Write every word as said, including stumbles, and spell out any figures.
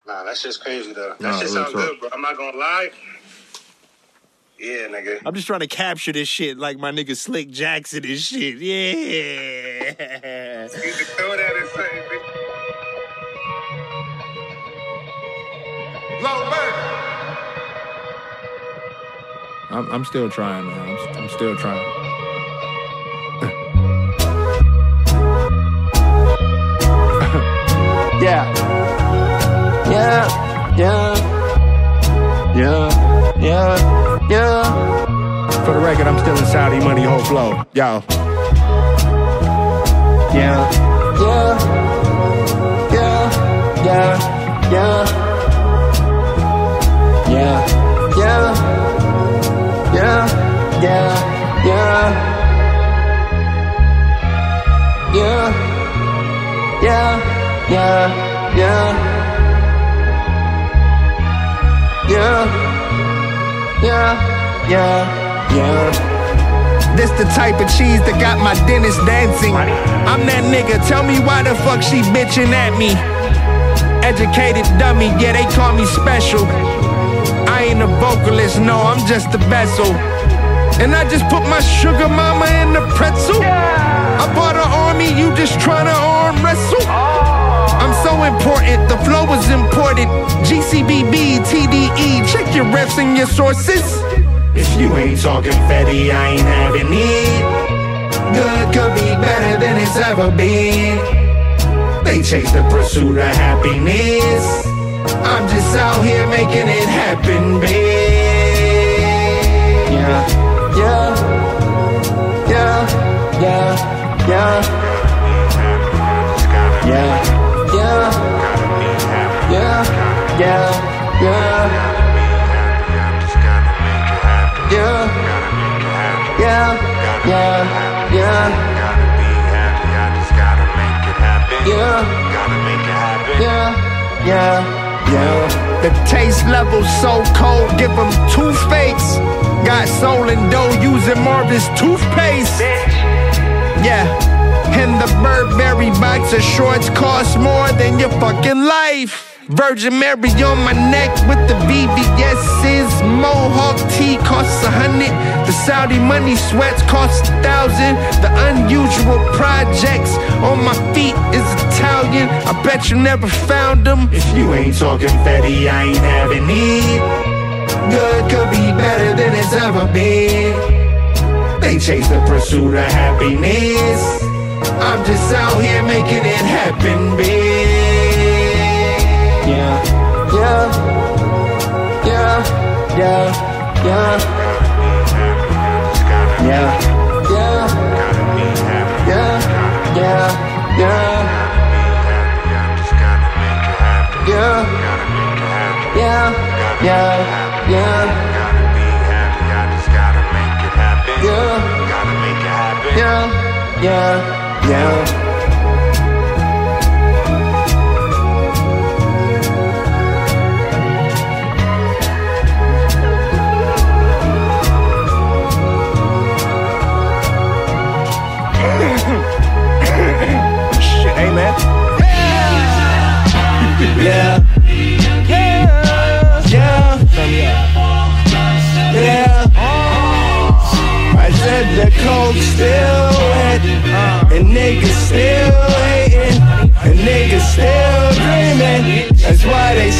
Nah, that shit's crazy, though. That nah, shit sound good, bro. I'm not gonna lie. Yeah, nigga. I'm just trying to capture this shit like my nigga Slick Jackson and shit. Yeah. You can throw that and say, bitch. Low bird. I'm, I'm still trying, man. I'm, I'm still trying. Yeah. Yeah. Yeah. Yeah. Yeah. Yeah. For the record, I'm still in Saudi money, whole flow. Yo. Yeah. Yeah. Yeah. Yeah. Yeah. Yeah. Yeah. Yeah. Yeah. Yeah. Yeah. Yeah. Yeah. Yeah. Yeah, yeah, yeah, yeah. This the type of cheese that got my dentist dancing. I'm that nigga, tell me why the fuck she bitching at me. Educated dummy, yeah, they call me special. I ain't a vocalist, no, I'm just a vessel. And I just put my sugar mama in the pretzel. I bought an army, you just tryna arm wrestle. I'm so important, the flow is imported. G C B B, T D E, check your refs and your sources. If you ain't talking fatty, I ain't having it. Good could be better than it's ever been. They chase the pursuit of happiness. I'm just out here making it happen, babe. Yeah, yeah, yeah, yeah, yeah. Yeah. Yeah, yeah, yeah, yeah. Yeah, yeah, yeah, yeah. Yeah, yeah, yeah. The taste level's so cold, give them toothaches. Got soul and dough using Marvin's toothpaste. Yeah. And the Burberry boxer shorts cost more than your fucking life. Virgin Mary on my neck with the V V S's. Mohawk tee costs a hundred. The Saudi money sweats cost a thousand. The unusual projects on my feet is Italian. I bet you never found them. If you ain't talking fatty, I ain't having it. Good could be better than it's ever been. They chase the pursuit of happiness. I'm just out here making it happen, babe. Yeah, yeah, yeah, yeah, yeah. Yeah, yeah, yeah, yeah, yeah. Yeah, yeah, yeah, yeah. Yeah, yeah, yeah, yeah. Shit, hey man. Yeah, yeah, yeah, yeah. I said the coke still wet, and niggas still hating, and niggas still dreaming. That's why they